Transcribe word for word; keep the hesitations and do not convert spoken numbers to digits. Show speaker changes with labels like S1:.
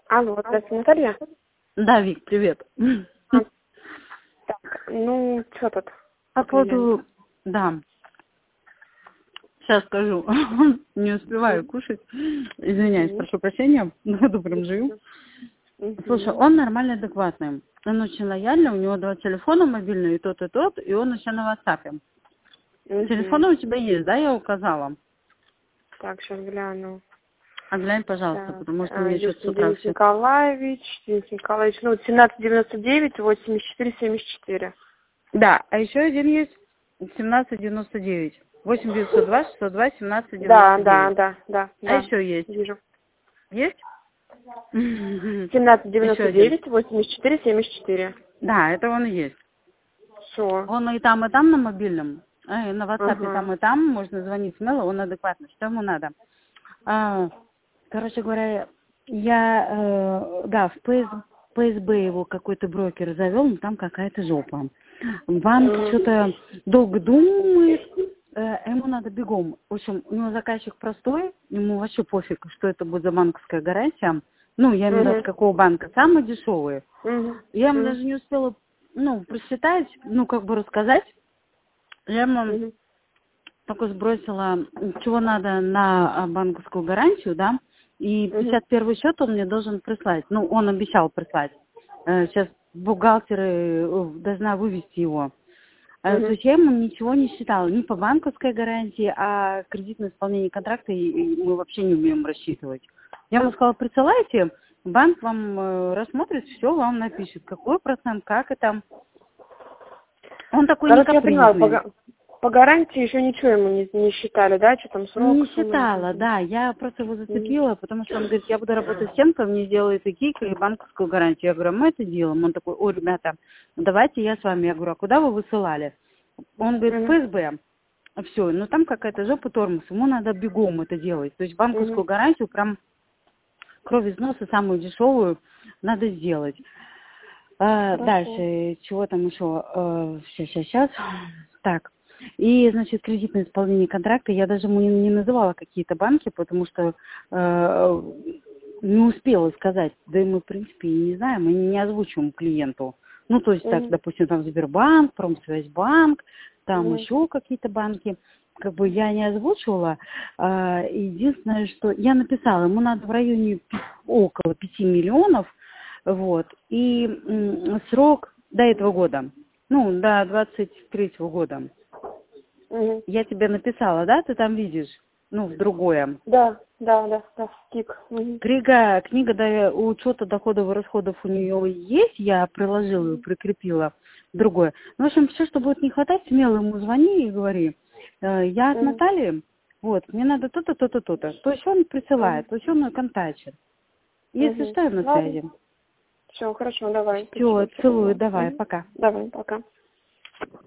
S1: Алло, здравствуйте, Наталья.
S2: Да, Вик, привет.
S1: А, так, ну, что тут?
S2: По
S1: Клиент.
S2: поводу... Да, сейчас скажу. Не успеваю кушать. Извиняюсь,
S1: Мгм.
S2: прошу прощения. На ходу прям живу. Слушай,
S1: Мгм.
S2: он нормально адекватный. Он очень лояльный, у него два телефона мобильные, и тот, и тот, и он еще на WhatsApp.
S1: Мгм.
S2: Телефоны у тебя есть, да, я указала?
S1: Так, сейчас гляну.
S2: А глянь, пожалуйста,
S1: Так,
S2: потому что
S1: а,
S2: мне что-то с
S1: Юстин
S2: утра
S1: Денис
S2: все...
S1: Николаевич, Денис Николаевич, ну, семнадцать девяносто девять, восемьдесят четыре, семьдесят четыре.
S2: Да, а еще один есть, семнадцать девяносто девять. восемь девятьсот два шестьсот два семнадцать
S1: Да,
S2: девяносто
S1: да,
S2: девять.
S1: да, да,
S2: А
S1: да,
S2: еще есть?
S1: вижу.
S2: Есть?
S1: семнадцать
S2: Еще
S1: девяносто
S2: один.
S1: девять, восемьдесят четыре, семьдесят четыре.
S2: Да, это он и есть.
S1: Все.
S2: Он и там, и там на мобильном, э, на WhatsApp и там,
S1: Ага.
S2: и там. Можно звонить смело, он адекватный. Что ему надо? А, короче говоря, я, э, да, в ПС, ПСБ его какой-то брокер завел, но там какая-то жопа. Банк
S1: Мгм.
S2: что-то долго думает, э, ему надо бегом. В общем, у него заказчик простой, ему вообще пофиг, что это будет за банковская гарантия. Ну, я имею в виду, от
S1: Мгм.
S2: какого банка. Самые дешевые.
S1: Мгм.
S2: Я ему
S1: Мгм.
S2: даже не успела, ну, просчитать, ну, как бы рассказать. Я ему
S1: Мгм.
S2: только сбросила, чего надо на а, банковскую гарантию, да, и
S1: Мгм.
S2: пятьдесят первый счет он мне должен прислать. Ну, он обещал прислать. Э, Сейчас бухгалтеры э, должна вывести его. Э, То
S1: Мгм.
S2: есть я ему ничего не считала, ни по банковской гарантии, а кредитное исполнение контракта и- и мы вообще не умеем рассчитывать. Я ему сказала, присылайте, банк вам э, рассмотрит, все вам напишет, какой процент, как это. Он такой не
S1: Короче, я поняла, по,
S2: капризный.
S1: га- по гарантии еще ничего ему не, не считали, да? Что там,
S2: Не
S1: срок, сумма?
S2: считала, да, я просто его
S1: Мгм.
S2: зацепила, потому что он говорит, я буду работать с тем, кто мне сделает и КИК, и банковскую гарантию. Я говорю, мы это делаем. Он такой, ой, ребята, ну давайте я с вами. Я говорю, а куда вы высылали? Он говорит, в
S1: Мгм.
S2: ФСБ. Все, ну там какая-то жопа тормоз, ему надо бегом это делать. То есть
S1: Мгм.
S2: банковскую гарантию прям кровь из носа, самую дешевую, надо сделать. А,
S1: Хорошо.
S2: дальше, чего там еще? Сейчас, сейчас, сейчас. Так. И, значит, кредитное исполнение контракта. Я даже ему не, не называла какие-то банки, потому что э, не успела сказать. Да и мы, в принципе, и не знаем, мы не озвучиваем клиенту. Ну, то есть, так,
S1: Мгм.
S2: допустим, там Сбербанк, Промсвязьбанк, там
S1: Мгм.
S2: еще какие-то банки. Как бы я не озвучивала. А, единственное, что я написала, ему надо в районе пи- около пяти миллионов, вот. И м, срок до этого года, ну, до двадцать третьего года.
S1: Мгм.
S2: Я тебе написала, да, ты там видишь, ну, в другое.
S1: Да, да, да, да, стик. Мгм.
S2: Книга, книга до учета доходов и расходов у нее есть, я приложила ее, прикрепила другое. Ну, в общем, все, что будет не хватать, смело ему звони и говори. Э, Я от
S1: Мгм.
S2: Натальи, вот, мне надо то-то, то-то, то-то. То есть он
S1: Мгм.
S2: присылает, то есть он ее контачит. Если
S1: Мгм.
S2: что, я на
S1: Ладно.
S2: связи.
S1: Все, хорошо, давай.
S2: Все,
S1: Спасибо, все
S2: целую,
S1: поняла.
S2: давай,
S1: Мгм.
S2: пока.
S1: Давай, пока.